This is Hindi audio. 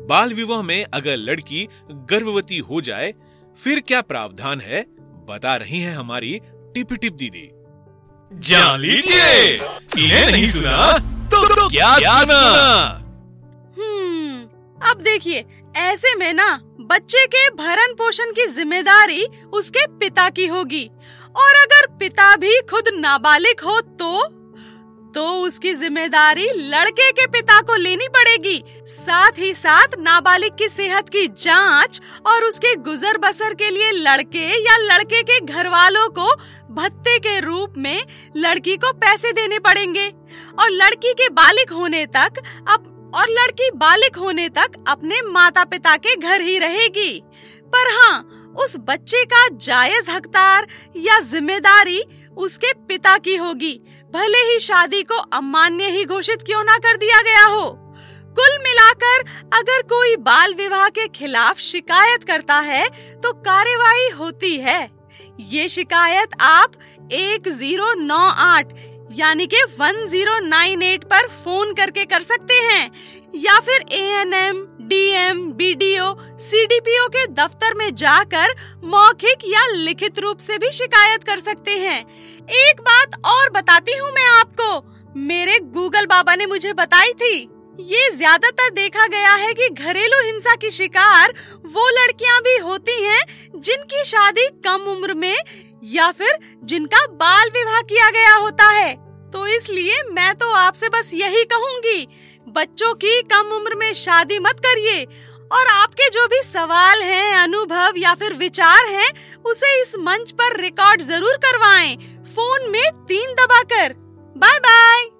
बाल विवाह में अगर लड़की गर्भवती हो जाए फिर क्या प्रावधान है, बता रही हैं हमारी टिप टिप दीदी। जान लीजिए, इन्हें नहीं सुना तो क्या सुना? अब देखिए, ऐसे में ना बच्चे के भरण पोषण की जिम्मेदारी उसके पिता की होगी, और अगर पिता भी खुद नाबालिग हो तो उसकी जिम्मेदारी लड़के के पिता को लेनी पड़ेगी। साथ ही साथ नाबालिग की सेहत की जांच और उसके गुजर बसर के लिए लड़के या लड़के के घर वालों को भत्ते के रूप में लड़की को पैसे देने पड़ेंगे, और लड़की बालिग होने तक अपने माता पिता के घर ही रहेगी। पर हाँ, उस बच्चे का जायज हकदार या जिम्मेदारी उसके पिता की होगी, भले ही शादी को अमान्य ही घोषित क्यों ना कर दिया गया हो। कुल मिलाकर अगर कोई बाल विवाह के खिलाफ शिकायत करता है तो कार्यवाही होती है। ये शिकायत आप 1098 यानी के 1098 पर फोन करके कर सकते हैं, या फिर ANM, DM, BDO, CDPO के दफ्तर में जाकर मौखिक या लिखित रूप से भी शिकायत कर सकते हैं। एक बात और बताती हूँ मैं आपको, मेरे गूगल बाबा ने मुझे बताई थी। ये ज्यादातर देखा गया है कि घरेलू हिंसा की शिकार वो लड़कियां भी होती हैं जिनकी शादी कम उम्र में या फिर जिनका बाल विवाह किया गया होता है। तो इसलिए मैं तो आपसे बस यही कहूँगी, बच्चों की कम उम्र में शादी मत करिए, और आपके जो भी सवाल हैं, अनुभव या फिर विचार हैं, उसे इस मंच पर रिकॉर्ड जरूर करवाएं, फोन में 3 दबाकर। Bye bye.